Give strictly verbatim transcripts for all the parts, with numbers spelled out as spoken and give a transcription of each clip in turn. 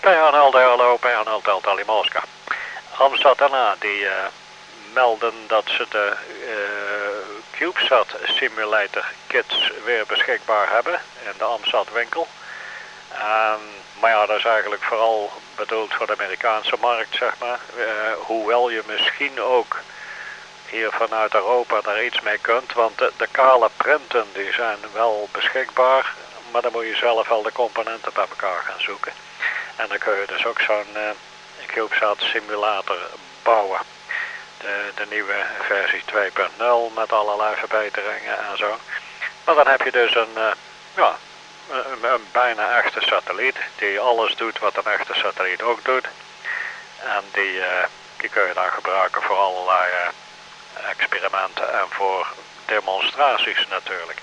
P N L D, hallo, P N L Delta Limoska. Amstad N A die uh, melden dat ze de uh, CubeSat Simulator kits weer beschikbaar hebben in de Amstad winkel. Um, maar ja, dat is eigenlijk vooral bedoeld voor de Amerikaanse markt, zeg maar. Uh, hoewel je misschien ook hier vanuit Europa daar iets mee kunt, want de, de kale printen die zijn wel beschikbaar, maar dan moet je zelf wel de componenten bij elkaar gaan zoeken. En dan kun je dus ook zo'n uh, CubeSat simulator bouwen. De, de nieuwe versie twee punt nul met allerlei verbeteringen en zo. Maar dan heb je dus een, uh, ja, een, een bijna echte satelliet die alles doet wat een echte satelliet ook doet. En die, uh, die kun je dan gebruiken voor allerlei uh, experimenten en voor demonstraties natuurlijk.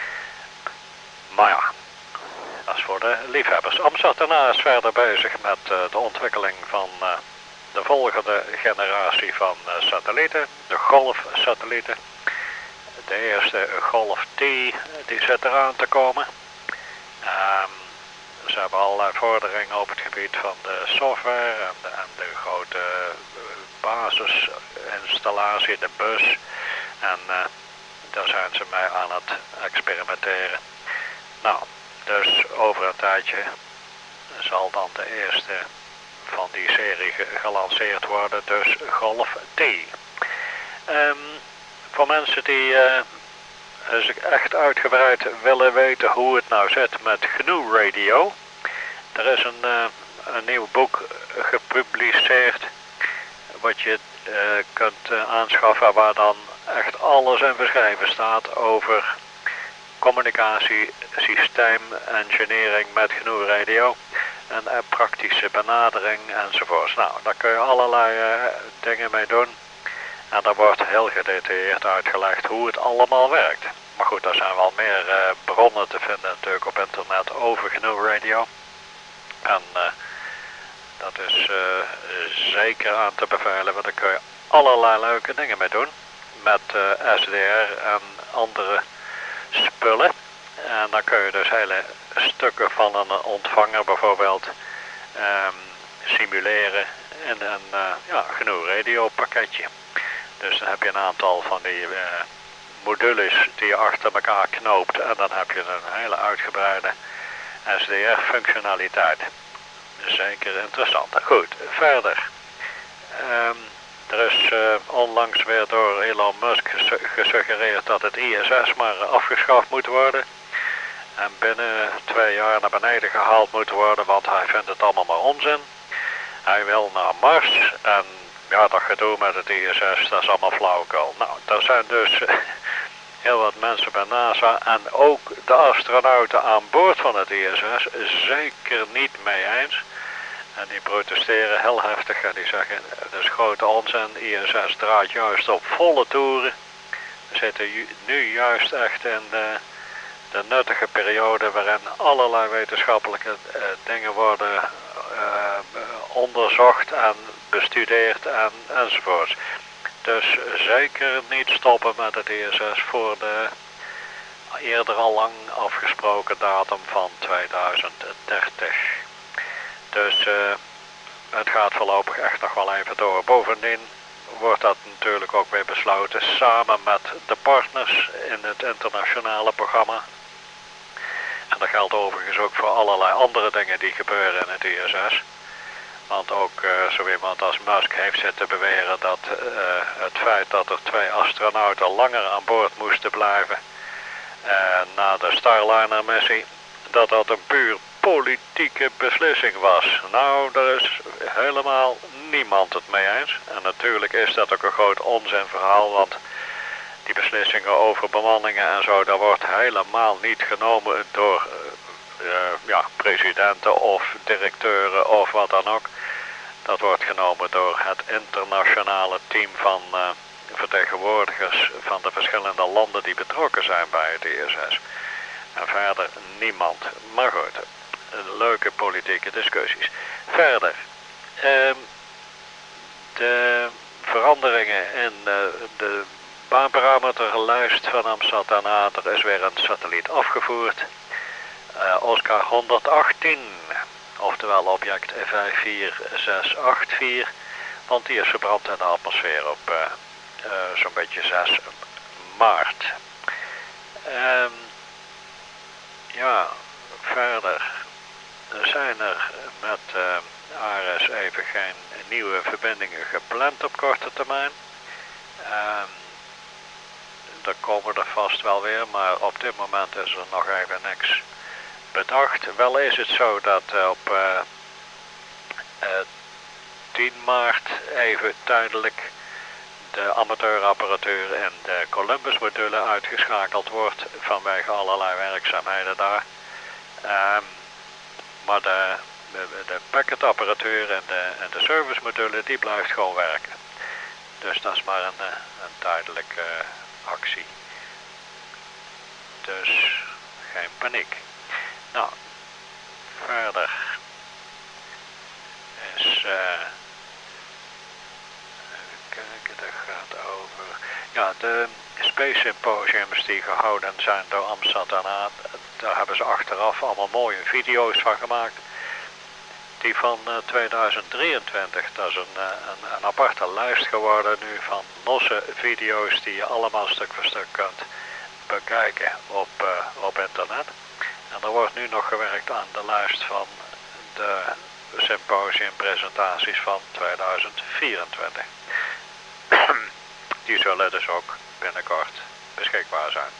Maar ja, dat is voor de liefhebbers. Amstad N A is verder bezig met uh, de ontwikkeling van uh, de volgende generatie van uh, satellieten, de Golf-satellieten. De eerste Golf T die zit eraan te komen. Um, ze hebben allerlei vorderingen op het gebied van de software en de, en de grote uh, basisinstallatie, de bus. En uh, daar zijn ze mee aan het experimenteren. Nou, dus over een tijdje zal dan de eerste van die serie gelanceerd worden, dus Golf T. Um, voor mensen die uh, eens echt uitgebreid willen weten hoe het nou zit met G N U Radio. Er is een, uh, een nieuw boek gepubliceerd wat je uh, kunt uh, aanschaffen waar dan echt alles in beschreven staat over communicatie, systeem, engineering met G N U Radio en uh, praktische benadering enzovoorts. Nou, daar kun je allerlei uh, dingen mee doen. En daar wordt heel gedetailleerd uitgelegd hoe het allemaal werkt. Maar goed, er zijn wel meer uh, bronnen te vinden natuurlijk op internet over G N U Radio. En uh, dat is uh, zeker aan te bevelen, want daar kun je allerlei leuke dingen mee doen. Met uh, S D R en andere spullen. En dan kun je dus hele stukken van een ontvanger bijvoorbeeld um, simuleren in een uh, ja, G N U Radio pakketje. Dus dan heb je een aantal van die uh, modules die je achter elkaar knoopt en dan heb je een hele uitgebreide S D R-functionaliteit. Zeker interessant. Goed, verder. Um, er is uh, onlangs weer door Elon Musk gesuggereerd dat het I S S maar afgeschaft moet worden. En binnen twee jaar naar beneden gehaald moet worden, want hij vindt het allemaal maar onzin. Hij wil naar Mars en ja, dat gedoe met het I S S, dat is allemaal flauwekul. Nou, daar zijn dus heel wat mensen bij NASA en ook de astronauten aan boord van het I S S zeker niet mee eens. En die protesteren heel heftig en die zeggen, dat is grote onzin, I S S draait juist op volle toeren. We zitten ju- nu juist echt in de, de nuttige periode waarin allerlei wetenschappelijke uh, dingen worden uh, onderzocht en bestudeerd en, enzovoorts. Dus zeker niet stoppen met het I S S voor de eerder al lang afgesproken datum van tweeduizend dertig. Dus uh, het gaat voorlopig echt nog wel even door. Bovendien wordt dat natuurlijk ook weer besloten samen met de partners in het internationale programma. En dat geldt overigens ook voor allerlei andere dingen die gebeuren in het I S S. Want ook uh, zo iemand als Musk heeft zitten beweren dat uh, het feit dat er twee astronauten langer aan boord moesten blijven uh, na de Starliner missie, dat dat een puur politieke beslissing was. Nou, daar is helemaal niemand het mee eens. En natuurlijk is dat ook een groot onzinverhaal, want die beslissingen over bemanningen en zo, dat wordt helemaal niet genomen door uh, uh, ja, presidenten of directeuren of wat dan ook. Dat wordt genomen door het internationale team van uh, vertegenwoordigers van de verschillende landen die betrokken zijn bij het I S S. En verder niemand. Maar goed, leuke politieke discussies. Verder, uh, de veranderingen in uh, de baanparameterlijst van Amstad N A. Er is weer een satelliet afgevoerd. Uh, Oscar honderdachttien. oftewel object vijf vier zes acht vier, want die is verbrand in de atmosfeer op uh, uh, zo'n beetje zes maart. Um, ja, verder zijn er met uh, Ares even geen nieuwe verbindingen gepland op korte termijn. Um, er komen er vast wel weer, maar op dit moment is er nog even niks bedacht. Wel is het zo dat uh, op uh, uh, tien maart even tijdelijk de amateurapparatuur en de Columbus module uitgeschakeld wordt vanwege allerlei werkzaamheden daar. Um, maar de, de, de packetapparatuur en de, en de service module die blijft gewoon werken. Dus dat is maar een, een tijdelijke uh, actie. Dus geen paniek. Nou, verder is, uh, even kijken, dat gaat over, ja, de Space Symposiums die gehouden zijn door Amstrad en A, daar hebben ze achteraf allemaal mooie video's van gemaakt. Die van uh, tweeduizend drieëntwintig, dat is een, uh, een, een aparte lijst geworden nu van losse video's die je allemaal stuk voor stuk kunt bekijken op, uh, op internet. En er wordt nu nog gewerkt aan de lijst van de symposiumpresentaties van tweeduizend vierentwintig. Die zullen dus ook binnenkort beschikbaar zijn.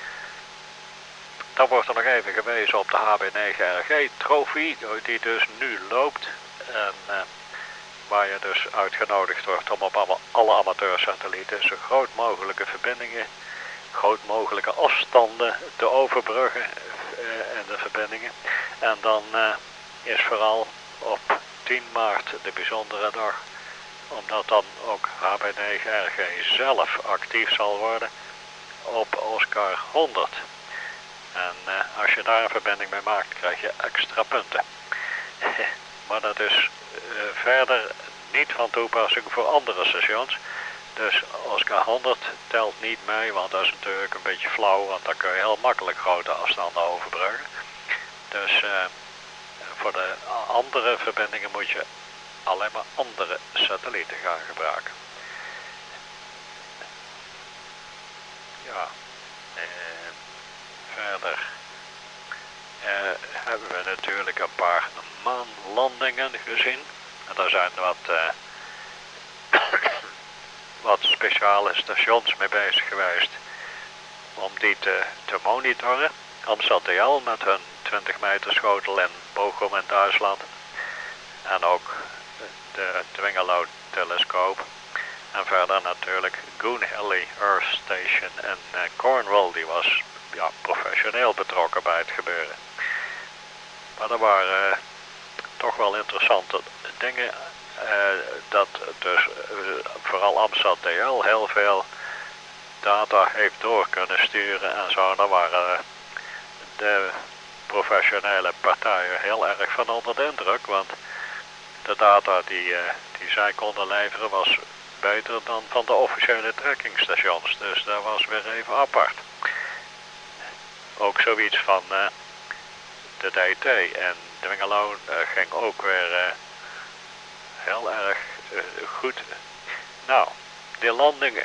Dan wordt er nog even gewezen op de H B negen R G trofee, die dus nu loopt. En uh, waar je dus uitgenodigd wordt om op alle, alle amateursatellieten zo groot mogelijke verbindingen, groot mogelijke afstanden te overbruggen uh, en de verbindingen. En dan uh, is vooral op tien maart de bijzondere dag, omdat dan ook H B negen R G zelf actief zal worden op Oscar honderd. En uh, als je daar een verbinding mee maakt, krijg je extra punten. Maar dat is uh, verder niet van toepassing voor andere stations. Dus Oscar honderd telt niet mee, want dat is natuurlijk een beetje flauw, want dan kun je heel makkelijk grote afstanden overbruggen. Dus uh, voor de andere verbindingen moet je alleen maar andere satellieten gaan gebruiken. Ja, uh, verder uh, hebben we natuurlijk een paar maanlandingen gezien. En daar zijn wat, uh, wat speciale stations mee bezig geweest om die te, te monitoren. Amstrad T L met hun twintig meter schotel in Bochum in Duitsland. En ook de Dwingeloo telescoop. En verder natuurlijk Goonhilly Earth Station in uh, Cornwall. Die was ja, professioneel betrokken bij het gebeuren. Maar er waren uh, toch wel interessante dingen. Uh, dat dus uh, vooral Amstrad T L heel veel data heeft door kunnen sturen en zo. Daar waren uh, de professionele partijen heel erg van onder de indruk. Want de data die, uh, die zij konden leveren was beter dan van de officiële trackingstations. Dus dat was weer even apart. Ook zoiets van uh, de D T en Dwingeloo uh, ging ook weer uh, heel erg uh, goed. Nou, die landingen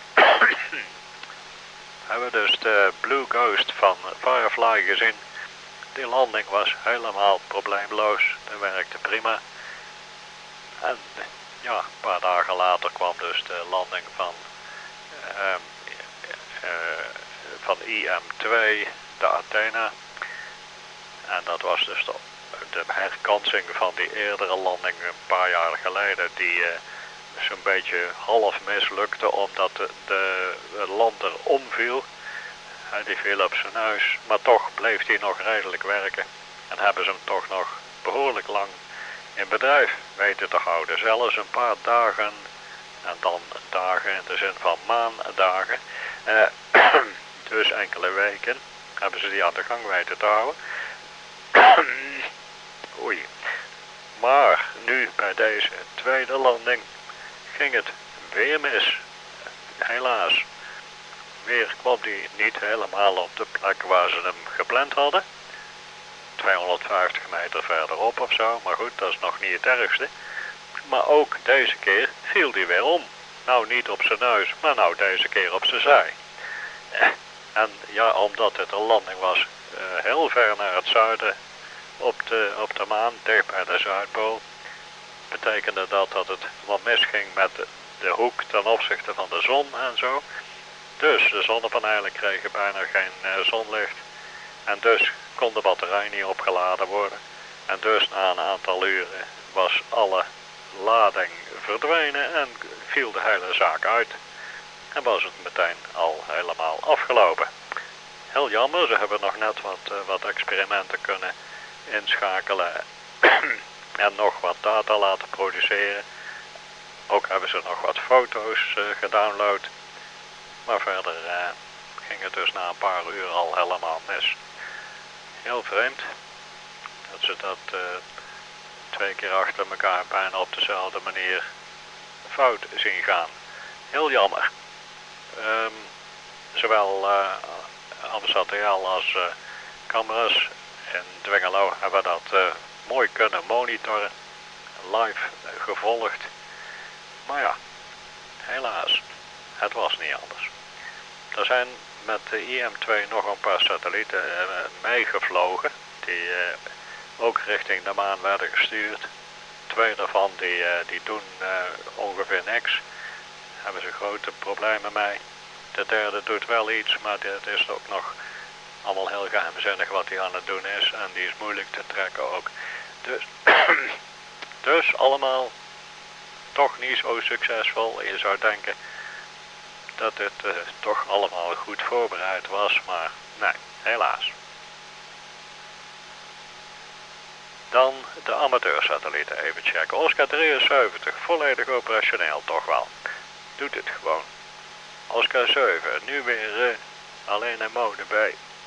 hebben we dus de Blue Ghost van Firefly gezien. Die landing was helemaal probleemloos. Dat werkte prima. En ja, een paar dagen later kwam dus de landing van, uh, uh, van I M twee, de Athena. En dat was dus de, de herkansing van die eerdere landing een paar jaar geleden, die uh, zo'n beetje half mislukte omdat de, de, de lander omviel. Hij die viel op zijn neus, maar toch bleef hij nog redelijk werken. En hebben ze hem toch nog behoorlijk lang in bedrijf weten te houden. Zelfs een paar dagen, en dan dagen in de zin van maandagen, uh, dus enkele weken, hebben ze die aan de gang weten te houden. Oei. Maar nu bij deze tweede landing ging het weer mis. Helaas. Weer kwam die niet helemaal op de plek waar ze hem gepland hadden. tweehonderdvijftig meter verderop of zo. Maar goed, dat is nog niet het ergste. Maar ook deze keer viel die weer om. Nou niet op zijn neus, maar nou deze keer op zijn zij. En ja, omdat het een landing was uh, heel ver naar het zuiden op de, op de maan, dicht bij de Zuidpool, betekende dat dat het wat misging met de, de hoek ten opzichte van de zon en zo. Dus de zonnepanelen kregen bijna geen uh, zonlicht. En dus kon de batterij niet opgeladen worden. En dus na een aantal uren was alle lading verdwenen en viel de hele zaak uit. En was het meteen al helemaal afgelopen. Heel jammer, ze hebben nog net wat, uh, wat experimenten kunnen inschakelen en nog wat data laten produceren. Ook hebben ze nog wat foto's uh, gedownload. Maar verder uh, ging het dus na een paar uur al helemaal mis. Heel vreemd dat ze dat uh, twee keer achter elkaar bijna op dezelfde manier fout zien gaan. Heel jammer. Um, zowel uh, Amsterdam T L als uh, camera's in Dwingelo hebben dat uh, mooi kunnen monitoren, live uh, gevolgd. Maar ja, helaas, het was niet anders. Er zijn met de I M twee nog een paar satellieten uh, meegevlogen die uh, ook richting de maan werden gestuurd. Twee daarvan die, uh, die doen uh, ongeveer niks. Hebben ze grote problemen mee. De derde doet wel iets, maar het is ook nog allemaal heel geheimzinnig wat hij aan het doen is. En die is moeilijk te trekken ook. Dus, dus allemaal toch niet zo succesvol. Je zou denken dat het uh, toch allemaal goed voorbereid was, maar nee, helaas. Dan de amateursatellieten even checken. Oscar drieënzeventig, volledig operationeel toch wel. Doet het gewoon. Oscar zeven, nu weer uh, alleen in mode B.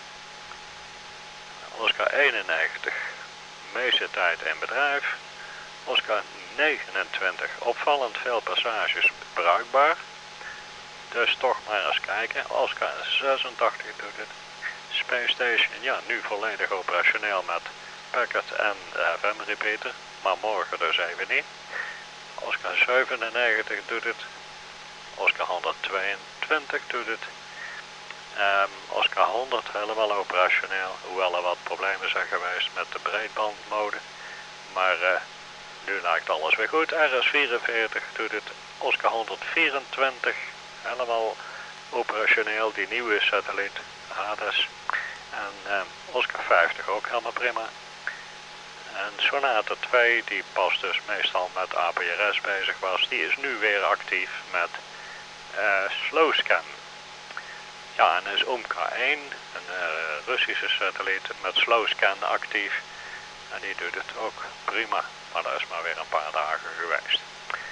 Oscar eenennegentig, meeste tijd in bedrijf. Oscar negenentwintig, opvallend veel passages bruikbaar. Dus toch maar eens kijken. Oscar zesentachtig doet het. Space Station, ja, nu volledig operationeel met packet en F M repeater. Maar morgen dus even niet. Oscar zevenennegentig doet het. Oscar honderdtweeëntwintig doet het. Um, Oscar honderd helemaal operationeel. Hoewel er wat problemen zijn geweest met de breedbandmode. Maar uh, nu lijkt alles weer goed. R S vierenveertig doet het. Oscar honderdvierentwintig helemaal operationeel. Die nieuwe satelliet Hades. En um, Oscar vijftig ook helemaal prima. En Sonata twee, die pas dus meestal met A P R S bezig was, die is nu weer actief met uh, Slowscan. Ja, en is O M K één, een uh, Russische satelliet met Slowscan actief. En die doet het ook prima, maar dat is maar weer een paar dagen geweest.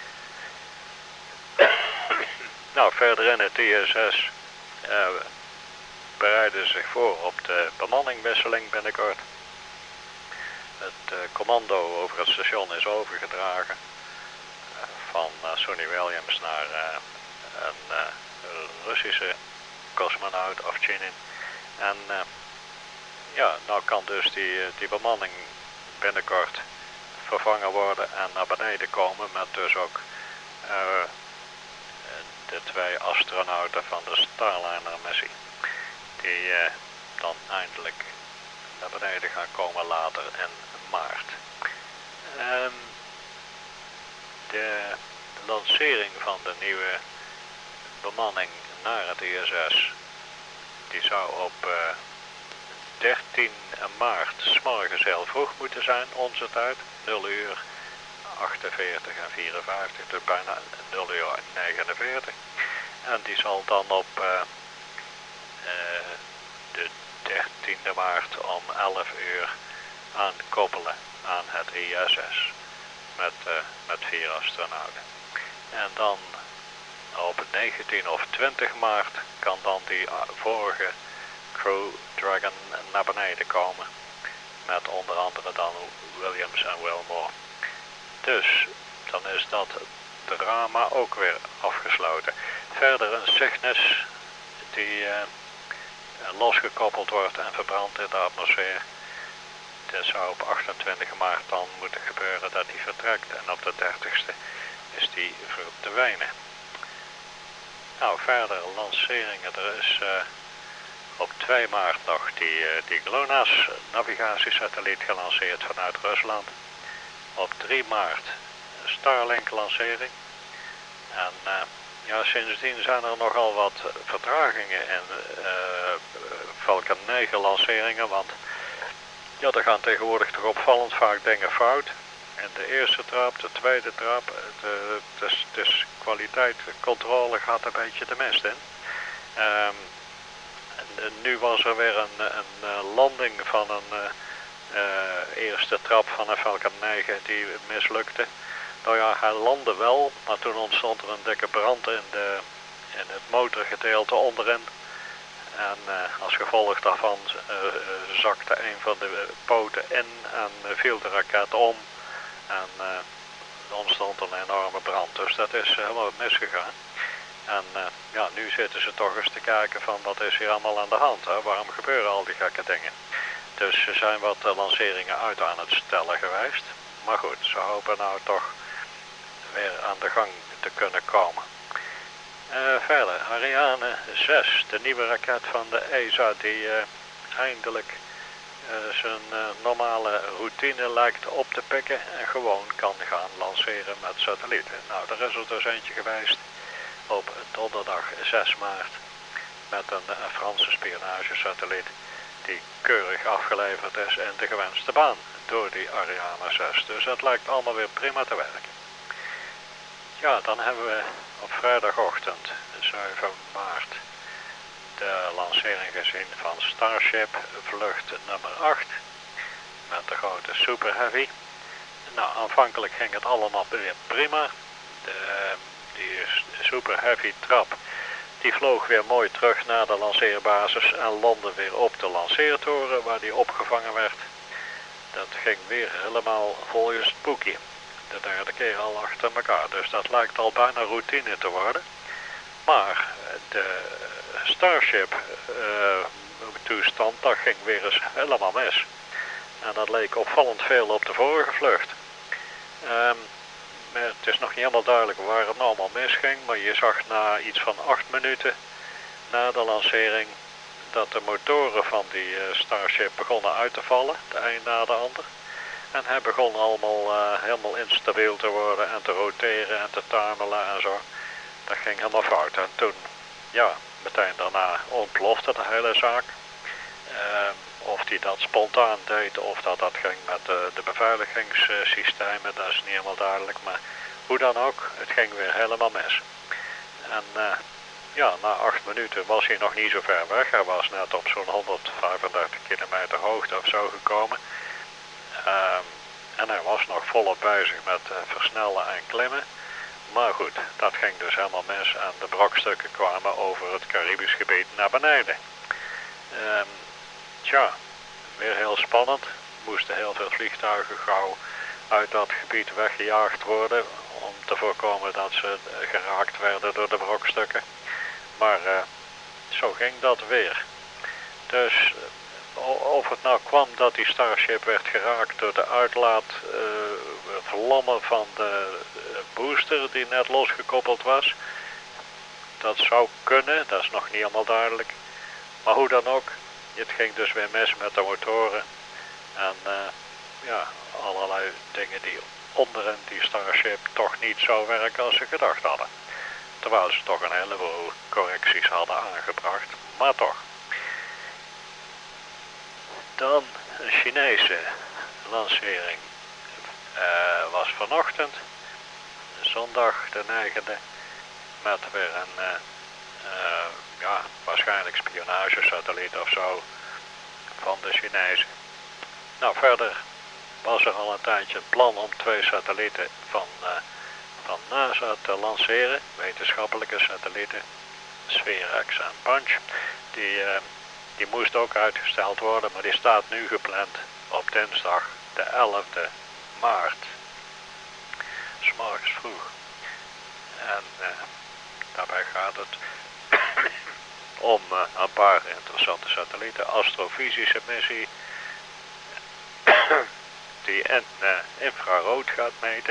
Nou, verder in het I S S uh, bereiden ze zich voor op de bemanningwisseling binnenkort. Het uh, commando over het station is overgedragen uh, van uh, Sonny Williams naar uh, een uh, Russische cosmonaut Ovchinin. En uh, ja, nou kan dus die, die bemanning binnenkort vervangen worden en naar beneden komen met dus ook uh, de twee astronauten van de Starliner missie. Die uh, dan eindelijk naar beneden gaan komen later in maart. Um, de lancering van de nieuwe bemanning naar het I S S, die zou op uh, dertien maart 's morgens heel vroeg moeten zijn, onze tijd, nul uur achtenveertig en vierenvijftig, dus bijna nul uur negenenveertig. En die zal dan op uh, uh, de dertiende maart om elf uur aankoppelen aan het I S S met, uh, met vier astronauten. En dan op negentien of twintig maart kan dan die vorige Crew Dragon naar beneden komen met onder andere dan Williams en Wilmore. Dus dan is dat drama ook weer afgesloten. Verder een Cygnus die uh, losgekoppeld wordt en verbrandt in de atmosfeer. dat zou op achtentwintig maart dan moeten gebeuren dat hij vertrekt. En op de dertigste is die verdwijnen. Nou, verder lanceringen. Er is uh, op twee maart nog die, uh, die GLONASS navigatiesatelliet gelanceerd vanuit Rusland. Op drie maart een Starlink lancering. En uh, ja, sindsdien zijn er nogal wat vertragingen in uh, Falcon negen lanceringen. Want ja, er gaan tegenwoordig toch opvallend vaak dingen fout. En de eerste trap, de tweede trap, de, dus, dus kwaliteit, controle gaat een beetje de mist in. Um, en, en nu was er weer een, een landing van een uh, uh, eerste trap van een Falcon negen die mislukte. Nou ja, hij landde wel, maar toen ontstond er een dikke brand in, de, in het motorgedeelte onderin. En uh, als gevolg daarvan uh, uh, zakte een van de poten in en uh, viel de raket om. En uh, er ontstond een enorme brand, dus dat is helemaal misgegaan. En uh, ja, nu zitten ze toch eens te kijken van wat is hier allemaal aan de hand, hè? Waarom gebeuren al die gekke dingen. Dus er zijn wat uh, lanceringen uit aan het stellen geweest. Maar goed, ze hopen nou toch weer aan de gang te kunnen komen. Uh, verder, Ariane zes, de nieuwe raket van de E S A die uh, eindelijk uh, zijn uh, normale routine lijkt op te pikken en gewoon kan gaan lanceren met satellieten. Nou, er is er dus eentje geweest op donderdag zes maart met een, een Franse spionagesatelliet die keurig afgeleverd is in de gewenste baan door die Ariane zes. Dus het lijkt allemaal weer prima te werken. Ja, dan hebben we op vrijdagochtend zeven maart de lancering gezien van Starship vlucht nummer acht met de grote Super Heavy. Nou, aanvankelijk ging het allemaal weer prima. De, die Super Heavy trap die vloog weer mooi terug naar de lanceerbasis en landde weer op de lanceertoren waar die opgevangen werd. Dat ging weer helemaal volgens het boekje. De derde keer al achter elkaar, dus dat lijkt al bijna routine te worden. Maar de Starship uh, toestand, dat ging weer eens helemaal mis. En dat leek opvallend veel op de vorige vlucht. Um, het is nog niet helemaal duidelijk waar het nou allemaal misging, maar je zag na iets van acht minuten na de lancering dat de motoren van die uh, Starship begonnen uit te vallen, de een na de ander. En hij begon allemaal uh, helemaal instabiel te worden en te roteren en te tuimelen en zo. Dat ging helemaal fout. En toen, ja, meteen daarna ontplofte de hele zaak. Uh, of hij dat spontaan deed of dat dat ging met de, de beveiligingssystemen, dat is niet helemaal duidelijk. Maar hoe dan ook, het ging weer helemaal mis. En uh, ja, na acht minuten was hij nog niet zo ver weg. Hij was net op zo'n honderdvijfendertig kilometer hoogte of zo gekomen. Um, en hij was nog volop bezig met uh, versnellen en klimmen. Maar goed, dat ging dus helemaal mis en de brokstukken kwamen over het Caribisch gebied naar beneden. Um, tja, weer heel spannend. Moesten heel veel vliegtuigen gauw uit dat gebied weggejaagd worden om te voorkomen dat ze geraakt werden door de brokstukken. Maar uh, zo ging dat weer. Dus of het nou kwam dat die Starship werd geraakt door de uitlaat, uh, vlammen van de booster die net losgekoppeld was. Dat zou kunnen, dat is nog niet helemaal duidelijk. Maar hoe dan ook, het ging dus weer mis met de motoren. En uh, ja, allerlei dingen die onderin die Starship toch niet zo werken als ze gedacht hadden. Terwijl ze toch een heleboel correcties hadden aangebracht, maar toch. Dan een Chinese lancering uh, was vanochtend, zondag de negende, met weer een uh, uh, ja, waarschijnlijk spionagesatelliet of zo van de Chinezen. Nou, verder was er al een tijdje het plan om twee satellieten van, uh, van NASA te lanceren, wetenschappelijke satellieten, SphereX en Punch. Die, uh, die moest ook uitgesteld worden, maar die staat nu gepland op dinsdag de elfde maart. 's Morgens vroeg. En uh, daarbij gaat het om uh, een paar interessante satellieten. Astrofysische missie die in, uh, infrarood gaat meten.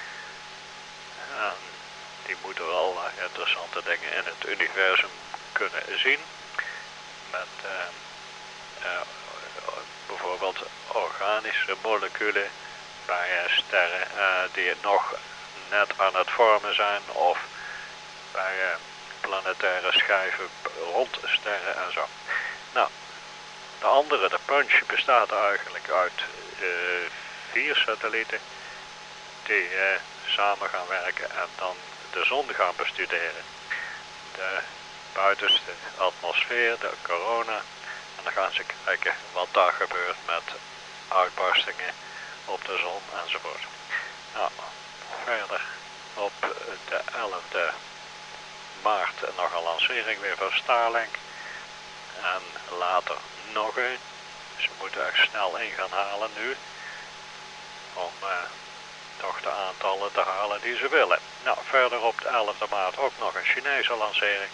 En die moeten wel uh, interessante dingen in het universum kunnen zien. Met uh, uh, bijvoorbeeld organische moleculen bij uh, sterren uh, die nog net aan het vormen zijn, of bij uh, planetaire schijven rond sterren en zo. Nou, de andere, de Punch, bestaat eigenlijk uit uh, vier satellieten die uh, samen gaan werken en dan de zon gaan bestuderen. De buitenste atmosfeer, de corona, en dan gaan ze kijken wat daar gebeurt met uitbarstingen op de zon enzovoort. Nou, verder op de elfde maart nog een lancering weer van Starlink. En later nog een. Ze moeten echt snel in gaan halen nu. Om uh, toch de aantallen te halen die ze willen. Nou, verder op de elfde maart ook nog een Chinese lancering.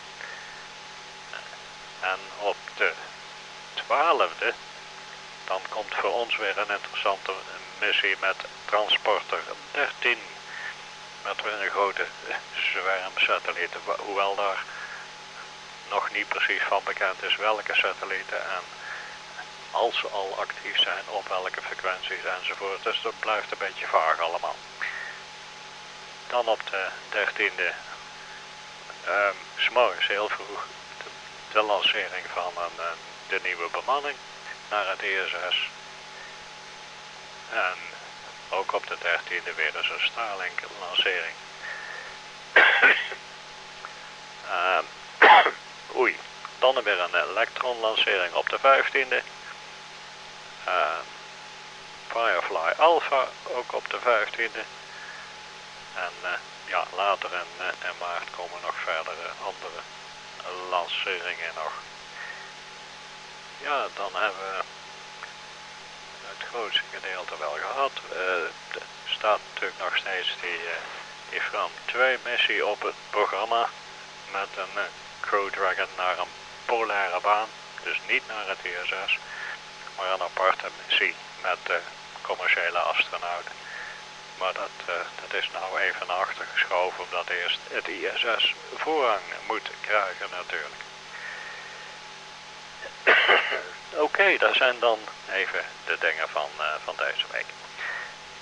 En op de twaalfde dan komt voor ons weer een interessante missie met Transporter dertien. Met weer een grote zwerm satellieten. Hoewel daar nog niet precies van bekend is welke satellieten en als ze al actief zijn op welke frequenties enzovoort. Dus dat blijft een beetje vaag allemaal. Dan op de dertiende um, 's morgens heel vroeg de, de lancering van een, een, de nieuwe bemanning naar het I S S. En ook op de dertiende weer dus een Starlink lancering. um, oei, dan weer een Electron lancering op de vijftiende. Uh, Firefly Alpha ook op de vijftiende. En uh, ja, later in, uh, in maart komen nog verdere andere lanceringen nog. Ja, dan hebben we het grootste gedeelte wel gehad. Uh, er staat natuurlijk nog steeds die, uh, die Fram twee missie op het programma. Met een uh, Crew Dragon naar een polaire baan. Dus niet naar het I S S. Maar een aparte missie met uh, commerciële astronauten. Maar dat, uh, dat is nou even naar achter geschoven, omdat eerst het I S S voorrang moet krijgen natuurlijk. Oké, okay, dat zijn dan even de dingen van, uh, van deze week.